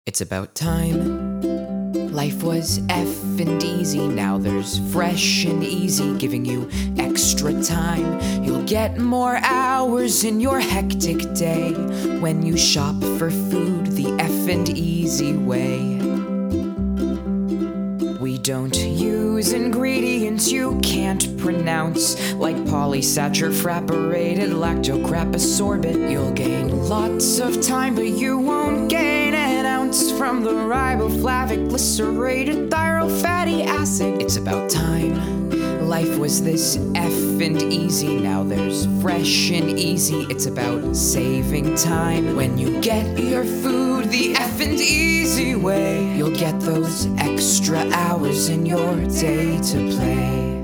It's about time. Life was effing easy, now there's fresh and easy, giving you extra time. You'll get more hours in your hectic day when you shop for food the effing easy way. We don't use ingredients you can't pronounce, like polysaturated lactocrapasorbate. You'll gain lots of time, but you won't gain an ounce from the riboflavic glycerated thyroid fatty acid. It's about time. Life was this effing easy, now there's fresh and easy. It's about saving time. When you get your food the effing easy way, you'll get those extra hours in your day to play.